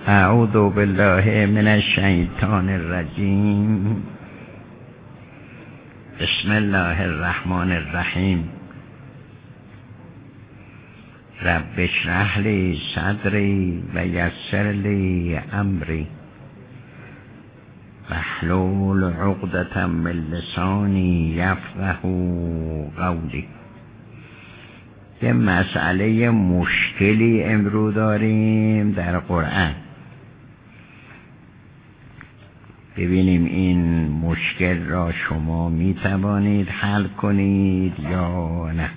اعوذ بالله من الشیطان الرجیم. بسم الله الرحمن الرحیم. رب اشرح لی صدری و یسر لی امری واحلل عقدة من لسانی یفقهوا قولی. یه مسئله مشکلی امروز داریم در قرآن. ببینیم این مشکل را شما می توانید حل کنید یا نه.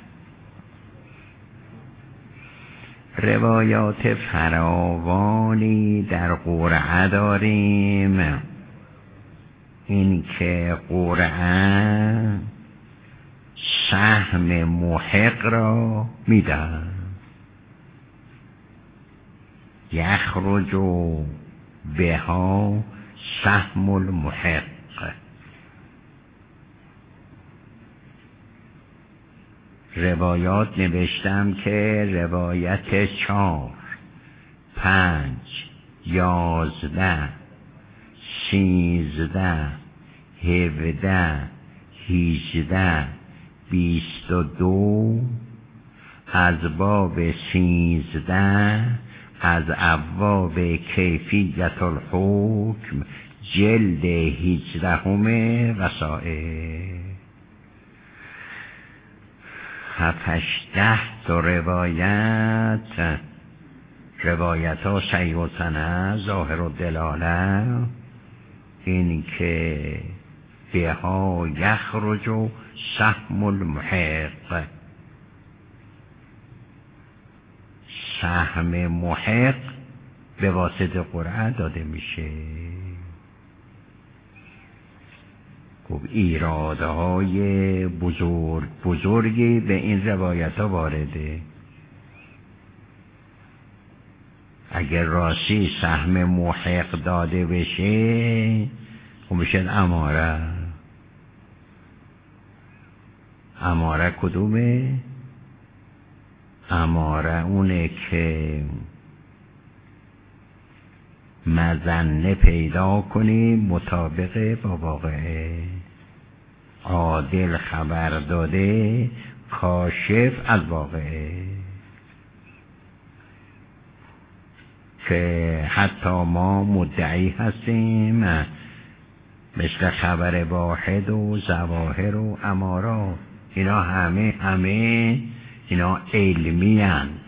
روایات فراوانی در قرآن داریم این که قرآن سهم محق را میدن. یخرج بها سهم المحق. روایات نوشتم که روایت 4 5 11 13 17 18 22 از باب 13 از ابواب کیفیت الحکم جلد 18 وسائل 7-10 تا روایت ها صحیح السند ظاهر الدلاله این که بها یخرج سهم المحق. سهم محق به واسطه قرآن داده میشه. خب ایرادهای بزرگی به این روایت ها وارده. اگر راستی سهم محق داده بشه خب میشه اماره کدومه؟ اماره اونه که مظنه پیدا کنیم مطابق با واقعه. عادل خبر داده کاشف از واقعه. که حتی ما مدعی هستیم مثل خبر واحد و ظواهر و امارات اینا همه اینا علمی اند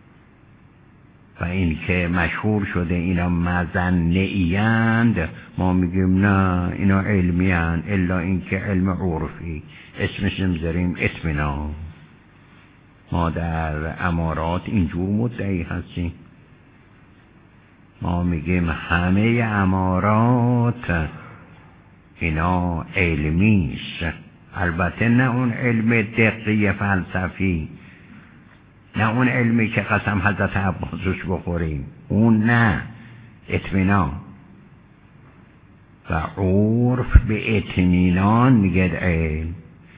و این که مشهور شده اینا مظنه‌ای اند ما میگیم نه اینا علمی اند الا این که علم عرفی اسمش نمیذاریم اطمینان. ما در امارات اینجور مدعی هستیم. ما میگیم همه امارات اینا علمی است. البته نه اون علم دقیق فلسفی، نه اون علمی که قسم حضرت عباس روش بخوریم، اون نه، اطمینان. و عرف به اطمینان میگه علم.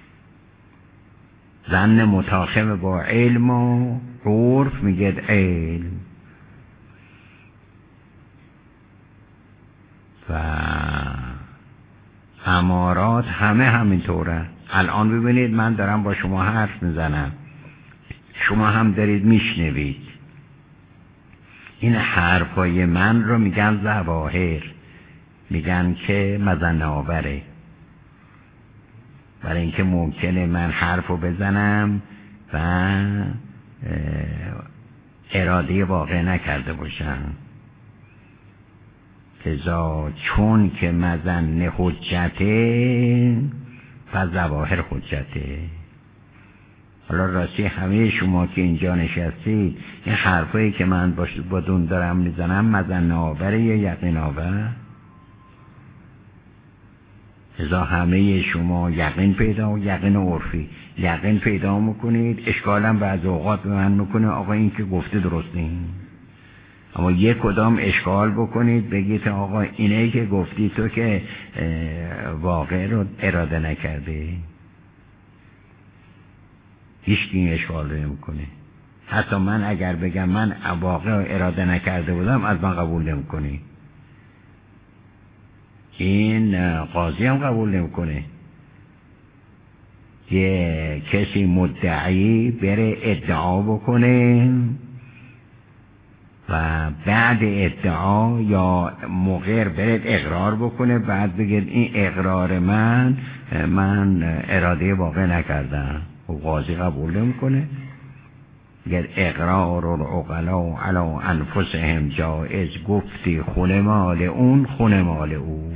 ظن متاخم با علم و عرف میگه علم. و امارات همینطوره. الان ببینید من دارم با شما حرف میزنم، شما هم دارید میشنوید. این حرفای من رو میگن ظواهر، میگن که مظنه آوره. برای اینکه ممکنه من حرف رو بزنم و اراده واقع نکرده باشم. لذا چون که مظنه حجته و ظواهر حجته. حالا راستی همه شما که اینجا نشستید این حرفایی که من با دون دارم میزنم مظنه آوره یا یقین آور؟ لذا همه شما یقین پیدا و یقین عرفی یقین پیدا میکنید. اشکالم بعض اوقات به من میکنه آقا این که گفته درست نیست. اما یک کدام اشکال بکنید بگید آقا اینه که گفتی تو که واقع رو اراده نکرده. هیچ این اشکال رو نمیکنه. حتی من اگر بگم من واقع اراده نکرده بودم از من قبول نمی‌کنی. این قاضی هم قبول نمی‌کنه. یه کسی مدعی بره ادعا بکنه و بعد ادعا یا مقر بره اقرار بکنه، بعد بگه این اقرار من اراده واقع نکردم و قاضی قبول نمی‌کنه. گر اقرار العقلاء علی انفسهم جایز، گفتی خون مال اون خون مال او.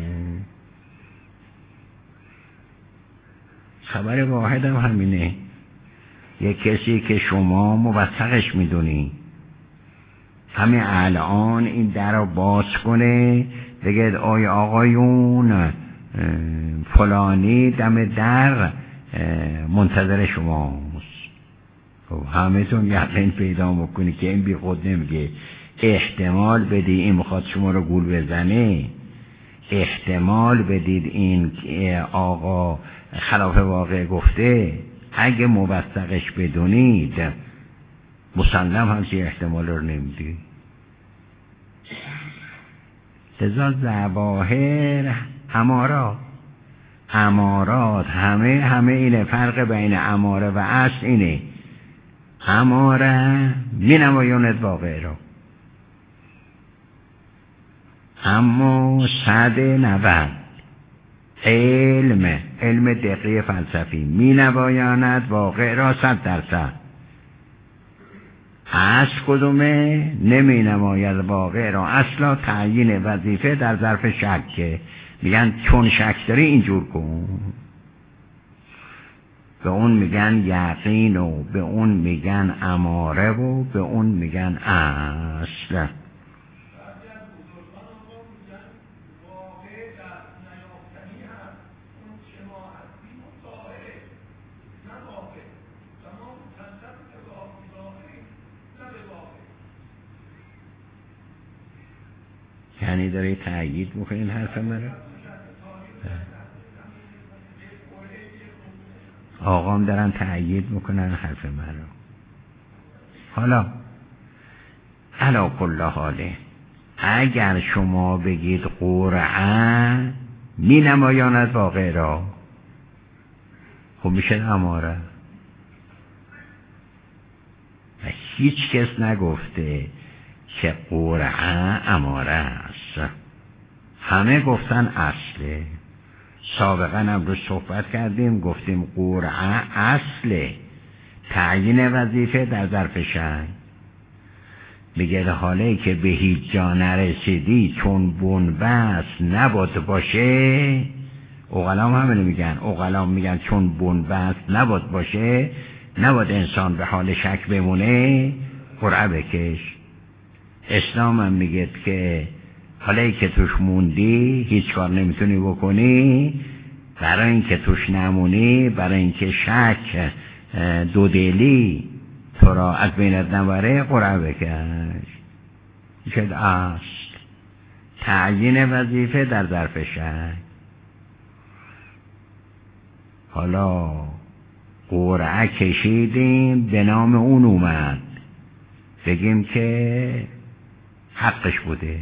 خبر واحد هم همینه. یک کسی که شما موثقش میدونی همین الان این در رو باز کنه بگه آی آقایون فلانی دم در منتظر شماست، همه تون یقین پیدا میکنی که این بی خود نمیگه. احتمال بدی این میخواد شما رو گول بزنه، احتمال بدید این آقا خلاف واقع گفته. اگه موثقش بدونید مسلم همچین احتمال رو نمیدی. لذا ظواهر امارات همه اینه. فرق بین اماره و اصل اینه. اماره می نمایاند واقع را، اما 190 علم دقیق فلسفی می نمایاند واقع را 100%. اصل کدومه؟ نمی نماید واقع را اصلا. تعیین وظیفه در ظرف شک، میگن چون شک داری اینجور کن، به اون میگن یقین و به اون میگن اماره و به اون میگن اصل. یعنی داره تأیید میکنه این حرف من. آقام دارن تأیید میکنن حرف من رو. حالا علا کل حاله اگر شما بگید قرعه می نمایاند واقع را، خب میشه اماره. و هیچ کس نگفته که قرعه اماره است، همه گفتن اصله. سابقا هم رو صحبت کردیم، گفتیم قرعه اصله، تعیین وظیفه در ظرف شک. میگه حاله که به هیچ جا نرسیدی چون بنبست نباد باشه. عقلام همینو میگن. عقلام میگن چون بنبست نباد باشه، نباد انسان به حال شک بمونه، قرعه بکش. اسلام هم میگه که حالا که توش موندی هیچ کار نمیتونی بکنی، برای اینکه توش نمونی، برای اینکه شک دودلی تو را از بینت نبره، قرعه بکش. شد اصل تعیین وظیفه در ظرف شک. حالا قرعه کشیدیم به نام اون اومد، بگیم که حقش بوده.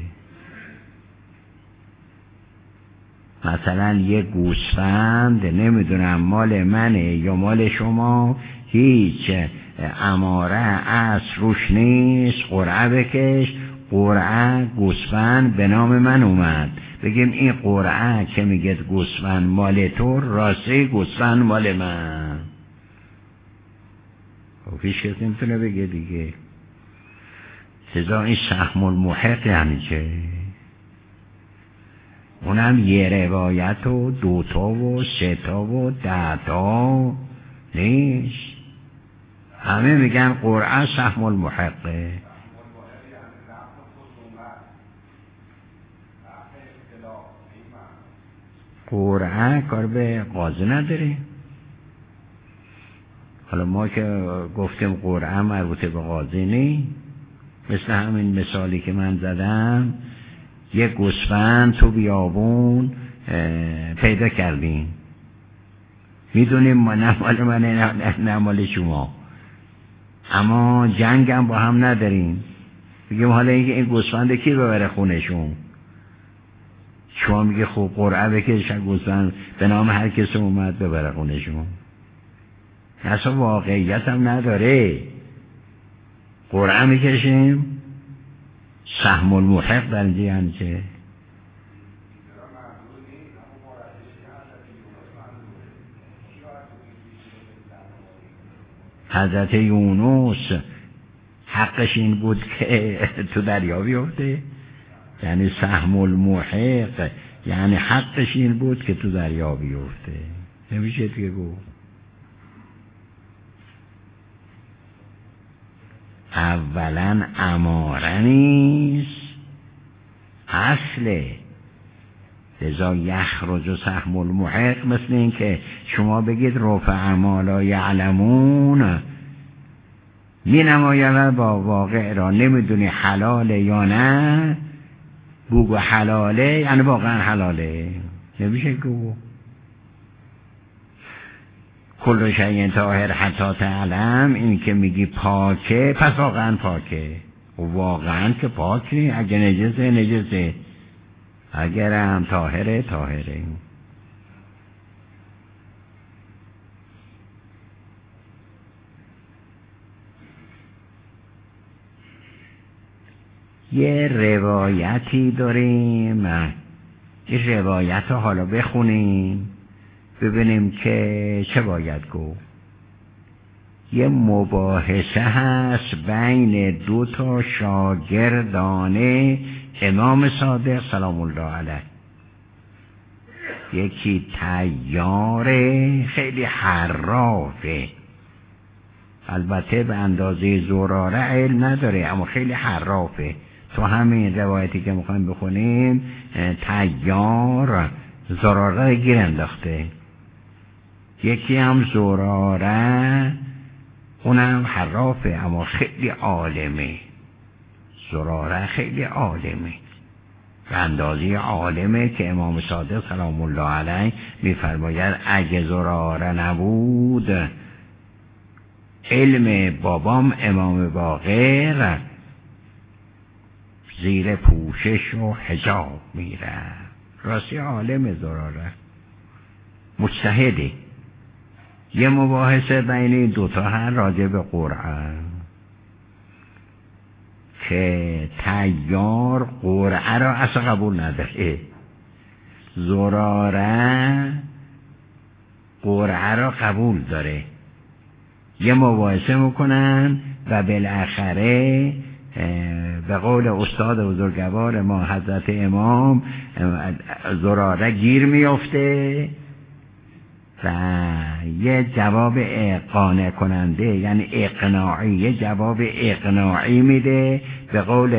مثلا یه گوسفند نمیدونم مال منه یا مال شما، هیچ اماره اصل روش نیست، قرعه بکش. قرعه گوسفند به نام من اومد، بگیم این قرعه که میگه گوسفند مال تو، راستی گوسفند مال من. خب هیچ کس نمیتونه بگه دیگه. لذا این سهم المحق یعنی چه؟ اونم یه روایت و 2 تا و 3 تا و 10 تا نیست. همه میگن قرعه سهم المحقه. قرعه کار به قاضی نداره. حالا ما که گفتیم قرعه مربوطه به قاضی نی، مثل همین مثالی که من زدم، یک گوسفند تو بیابون پیدا کردیم، میدونیم ما نه مال منه نه مال شما، اما جنگ هم با هم نداریم. بگیم حالا این گوسفند کی ببره خونشون؟ شما میگه خب قرعه بکش گوسفند به نام هر کسی اومد ببره خونشون. اصلا واقعیت هم نداره. قرعه میکشیم، سهم المحق در اینجا یعنی چه؟ حضرت یونس حقش این بود که تو دریا بیفته، یعنی سهم المحق، یعنی حقش این بود که تو دریا بیفته. نمیشه دیگه گفت. اولا اماره نیست، اصله. لذا یخرج سهم المحق، مثل این که شما بگید رفع ما لا یعلمون، می نماید با واقع را نمیدونی حلاله یا نه، بگو حلاله یعنی واقعا حلاله. نمیشه گو کل شیء طاهر حتی تعلم، این که میگی پاکه پس واقعا پاکه. و واقعا که پاک نی، اگه نجسه نجسه، اگر هم طاهره طاهره. یه روایتی داریم، این روایت رو حالا بخونیم ببینیم که چه باید گفت. یه مباحثه هست بین دو تا شاگردان امام صادق سلام الله علیه. یکی طیاره خیلی حرافه، البته به اندازه زراره علم نداره اما خیلی حرافه. تو همین روایتی که میخوایم بخونیم طیار زراره گیر انداخته. یکی هم زراره اونم حرافه اما خیلی عالمه. زراره خیلی عالمه، به اندازه عالمه که امام صادق سلام الله علیه میفرماید اگه زراره نبود علم بابام امام باقر زیر پوشش و حجاب میره. راستی عالم زراره مجتهده. یه مباحثه بین دوتا هر راجع به قرعه که طیار قرعه را اصلا قبول نداره، زراره قرعه را قبول داره. یه مباحثه میکنن و بالاخره به قول استاد بزرگوار ما حضرت امام زراره گیر میفته و یه جواب قانع کننده یعنی اقناعی، یه جواب اقناعی میده. به قول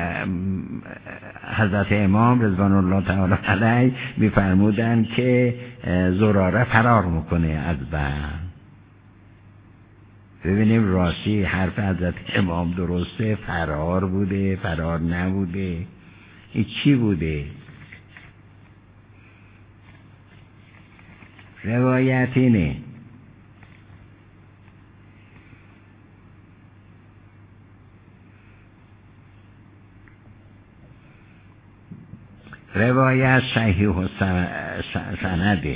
حضرت امام رضوان الله تعالی علیه میفرمودن که زراره فرار میکنه از بند. ببینیم راستی حرف حضرت امام درسته؟ فرار بوده؟ فرار نبوده؟ این چی بوده؟ روایت اینه روایت صحیح و سنده.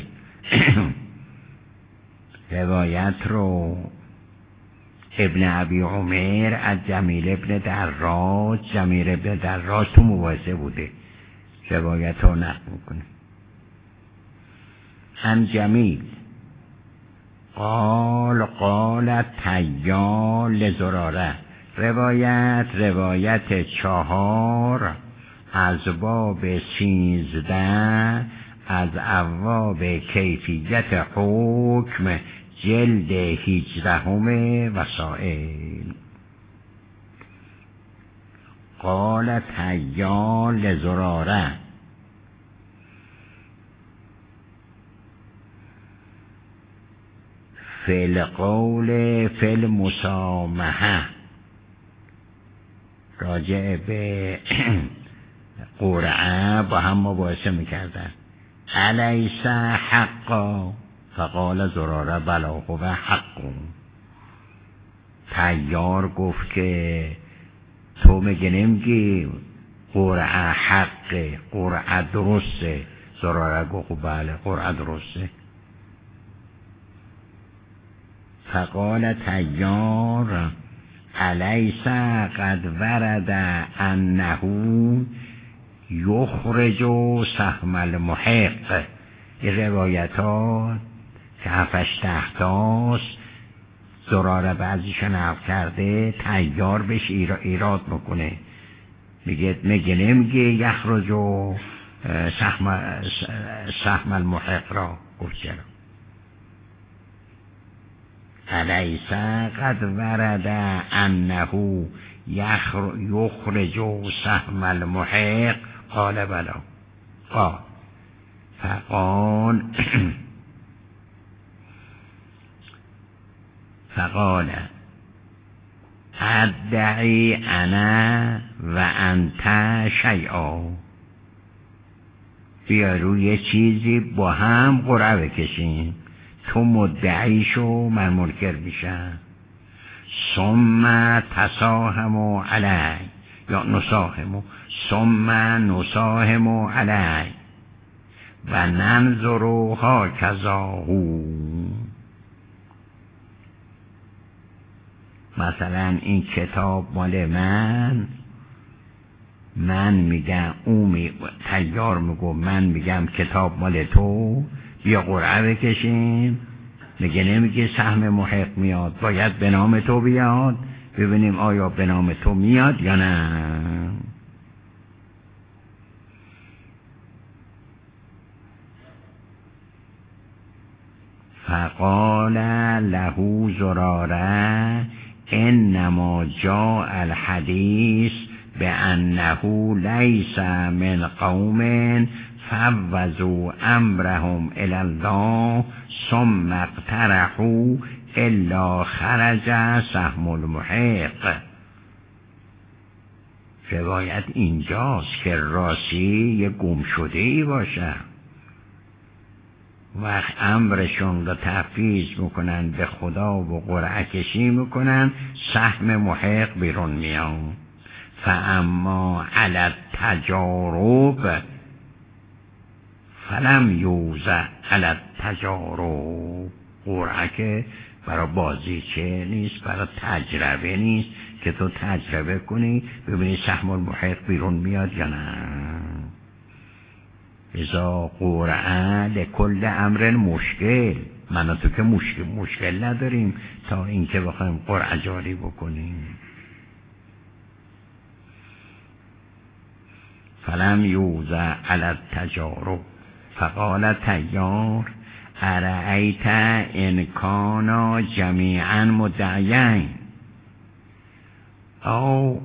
روایت رو ابن ابی عمر از جمیل ابن دراج، جمیل ابن دراج تو مباحثه بوده، روایت رو نقل میکنه. هم جمیل قال طیار لزراره. روایت 4 از باب 13 از ابواب کیفیت حکم جلد 18 وسائل. قال طیار لزراره فی القول فی المسامحه، راجع به قرعه با هم مباحثه میکردن. الیس حقا؟ فقال زراره بلا هو حق. طیار گفت که تو مگه نمیگی قرعه حقه، قرعه درسته؟ زراره گفت بله قرعه درسته. فقال طیار الیس قد ورد انه یخرج سهم المحق. این روایت ها که 7 تحتاست زراره بعضیشو نقل کرده، طیار بهش ایراد میکنه، میگه مگه نمیگه یخرج سهم المحق را؟ گفت چرا؟ الیس قد ورد انه یخرج سهم المحق؟ قال بلا. قال فقال ادعی انا و انت شیئا. بیا روی چیزی با هم قرعه بکشیم، تو مدعی شو من منکر میشم. ثم تساهم علی یا نساهم، ثم نساهم علی و ننظر هکذا هو. مثلا این کتاب مال من میگم طیار میگو من میگم کتاب مال تو، بیا قرعه بکشیم. میگه نمیگه سهم محق میاد، باید به نام تو بیاد، ببینیم آیا به نام تو میاد یا نه. فقال له زراره انما جاء الحدیث بانه لیس من قوم فوضوا امرهم الی الله ثم اقترحوا الا خرج سهم المحق. روایت اینجاست که راستی یه گم شده ای باشه، وقت امرشون رو تفویض میکنن به خدا و قرعه کشی میکنن، سهم محق بیرون میاد. فاما علی التجارب فلم یوزع علی التجارب. قرعه که برای بازیچه نیست، برای تجربه نیست که تو تجربه کنی ببینی سهم المحق بیرون میاد یا نه. ازا قرعه لکل امر مشکل، من و تو که مشکل نداریم تا اینکه بخوایم قرعه جاری بکنیم. فلم یوزع علی التجارب. فقال طیار ارأیت ان کانا جمیعا مدعیین او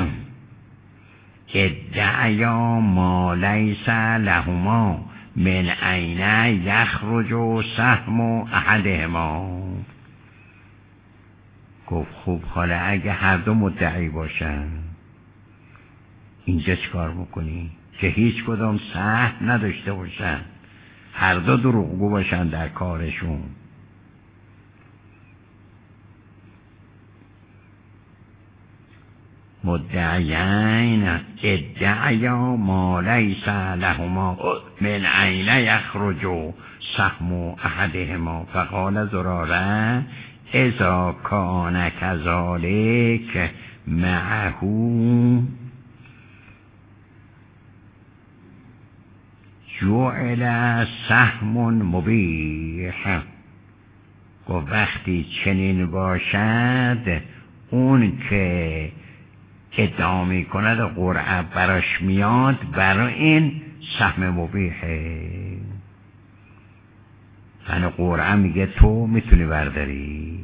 ادعیا ما لیس لهما من این یخرج سهم احدهما. گفت خوب، حالا اگه هر دو مدعی باشن اینجا چیکار میکنی؟ که هیچ کدام سهم نداشته باشن، هر دو دروغگو باشن در کارشون. مدعیین ادعیا ما لیس لهما من این یخرج سهم احدهما. فقال زراره اذا کان کذالک معه جعل سهم مبیح. گفت وقتی چنین باشد اون که ادعا می کند قرعه براش میاد، برای این سهم مبیحه. یعنی قرعه میگه تو میتونی برداری.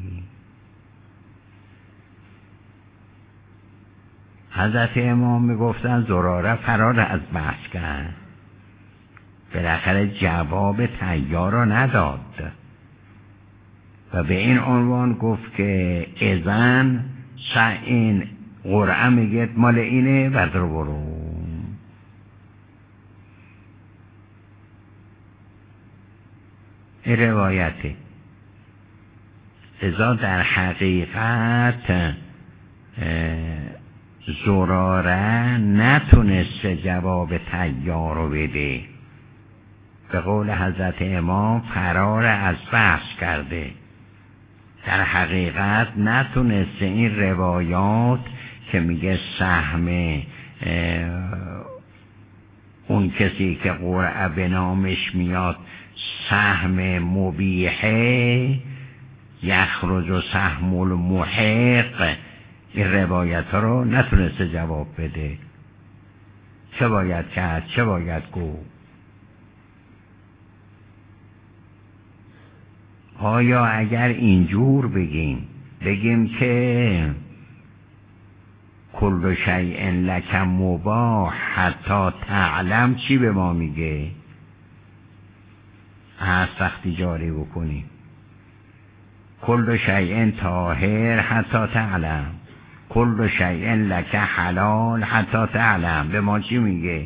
حضرت امام میگفتن زراره فرار از بحث کرد، بالاخره جواب طیار را نداد و به این عنوان گفت که اذن این قرعه میگه مال اینه، بردار برو. این روایته. ازا در حقیقت زراره نتونسته جواب طیار رو بده. به قول حضرت امام فرار از بحث کرده. در حقیقت نتونسته این روایات که میگه سهم اون کسی که قرعه به نامش میاد سهم مبیحه یخرج و سهم المحق، این روایت ها رو نتونسته جواب بده. چه باید کرد؟ چه باید گفت؟ آیا اگر اینجور بگیم که کل شیء لک مباح حتی تعلم، چی به ما میگه؟ هست وقتی جاری بکنیم کل شیء طاهر حتی تعلم، کل شیء لک حلال حتی تعلم، به ما چی میگه؟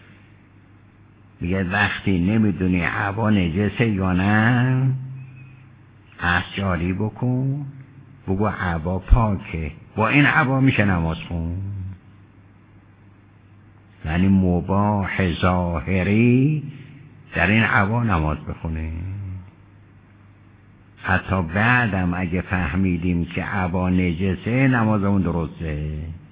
میگه وقتی نمیدونی عبا نجسه یا نه از جاری بکن، بگو عبا پاکه، با این عبا میشه نماز خون. یعنی مباح ظاهری در این عبا نماز بخونه. حتی بعدم اگه فهمیدیم که عبا نجسه نمازمون درسته.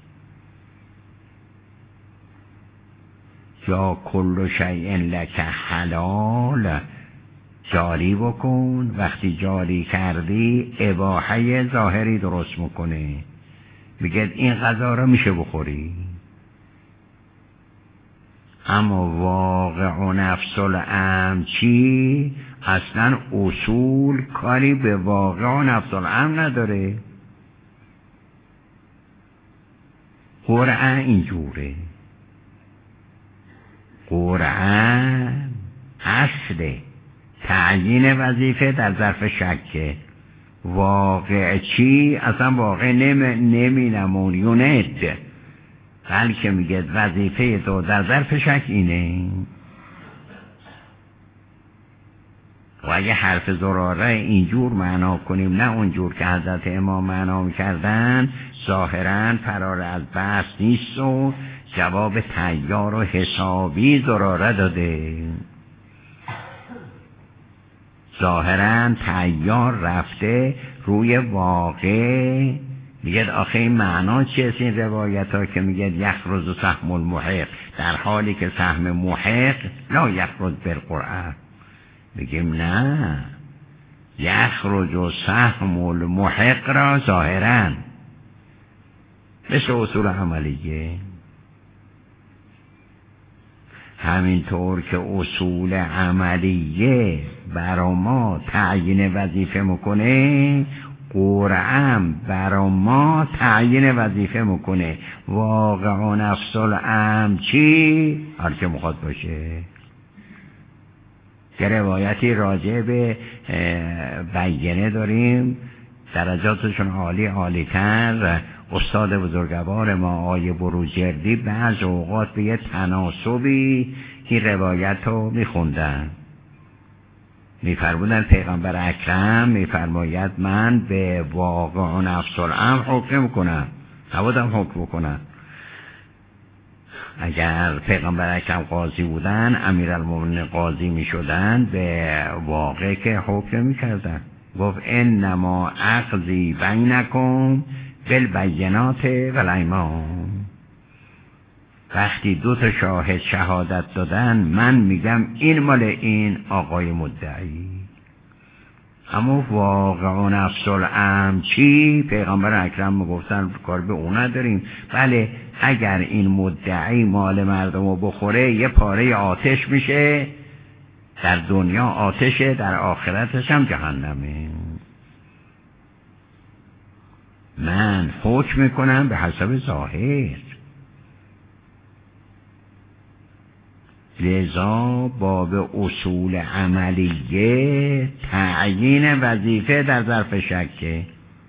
یا کل شیء لک حلال جاری بکن، وقتی جاری کردی اباحه ظاهری درست میکنه، میگه این غذا رو میشه بخوری. اما واقع نفس الامر چی؟ اصلا اصول کاری به واقع نفس الامر نداره. قرآن اینجوره، قرآن اصله تعیین وظیفه در ظرف شکه. واقع چی؟ اصلا واقع نمی نمونیوند، بلکه میگه وظیفه تو در ظرف شک اینه. و اگه حرف زراره اینجور معنا کنیم نه اونجور که حضرت امام معنا میکردن، ظاهرا فرار از بحث نیست و جواب طیار و حسابی زراره داده. ظاهرا طیار رفته روی واقع، میگه آخه این معنا چیه این روایت ها که میگه یخرج و سهم المحق، در حالی که سهم محق لا یخرج بالقرآن. بگیم نه، یخرج و سهم المحق را ظاهرا مثل اصول عملیه. همینطور که اصول عملیه برا ما تعیین وظیفه میکنه، قرآن برا ما تعیین وظیفه میکنه. واقع نفس الامر چی؟ هر که مخواد باشه. که روایتی راجع به بیانه داریم، درجاتشون عالی تر. استاد بزرگوار ما آقای بروجردی بعض اوقات به یه تناسبی این روایت رو میخوندن، میفرمودن پیغمبر اکرم میفرماید من به واقع نفس الامر حکم کنم، نبودم حکم کنم. اگر پیغمبر اکرم قاضی بودن، امیرالمومنین قاضی میشدن، به واقع که حکم میکردن. گفت انما اقضی بینکم بالبینات والایمان. وقتی دو تا شاهد شهادت دادن، من میگم این مال این آقای مدعی. اما واقع نفس الامر چی؟ پیغمبر اکرم میگفتن کار به اون نداریم. بله، اگر این مدعی مال مردم رو بخوره یه پاره آتش میشه، در دنیا آتشه، در آخرتش هم جهنمه. من حکم میکنم به حسب ظاهر. لذا باب اصول عملیه تعیین وظیفه در ظرف شکه.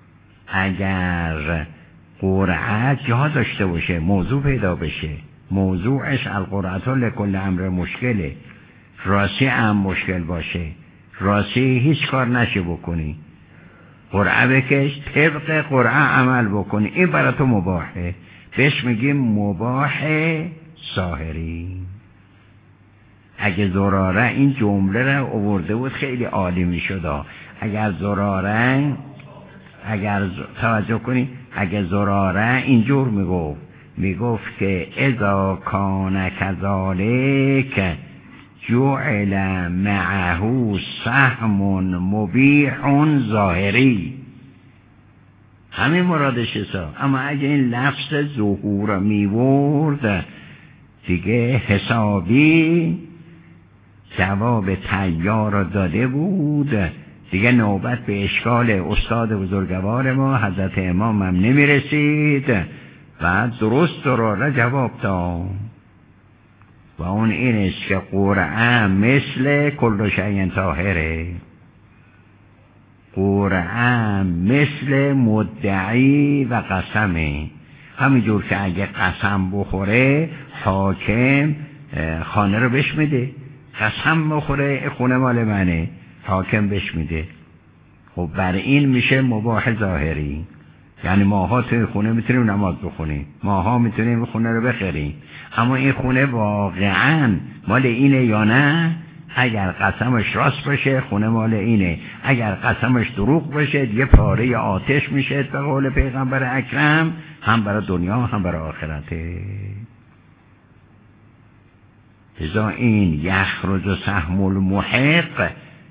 اگر قرعه جا داشته باشه، موضوع پیدا بشه، موضوعش القرعه لکل امر مشکله، راستی هم مشکل باشه، راستی هیچ کار نشه بکنی، قرعه بکش، طبق قرعه عمل بکنی، این برای تو مباحه. بهش میگیم مباح ظاهری. اگه زراره این جمله رو آورده بود خیلی عالی میشد. اگر زراره توجه کنی، اگه زراره اینجور میگفت که اذا کان کذالک جعل معه سهم مبیح ظاهری، همین مرادش است. اما اگه این لفظ ظهور میورد دیگه حسابی جواب تیار را داده بود، دیگه نوبت به اشکال استاد بزرگوار ما حضرت امام هم نمیرسید و درست را جواب داد. و اون این است که قرعه مثل کل شیء طاهره، قرعه مثل مدعی و قسمه. همینجور که اگه قسم بخوره حاکم خانه رو بهش میده، قسم بخوره خونه مال منه، حاکم بهش میده. خب بر این میشه مباح ظاهری. یعنی ماها توی خونه میتونیم نماز بخونیم، ماها میتونیم خونه رو بخریم، اما این خونه واقعا مال اینه یا نه؟ اگر قسمش راست باشه خونه مال اینه، اگر قسمش دروغ باشه دیگه پاره آتش میشه به قول پیغمبر اکرم، هم برای دنیا هم برای آخرته. لذا این یخرج سهم المحق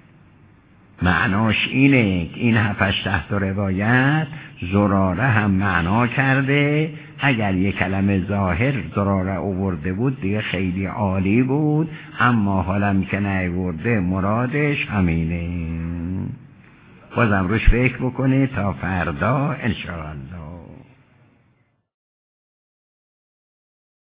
معناش اینه. این 7-8 تا روایت زراره هم معنا کرده. اگر یک کلمه ظاهر زراره آورده بود دیگه خیلی عالی بود، اما حالا که نیورده مرادش همینه. بازم روش فکر بکنه تا فردا انشاءالله.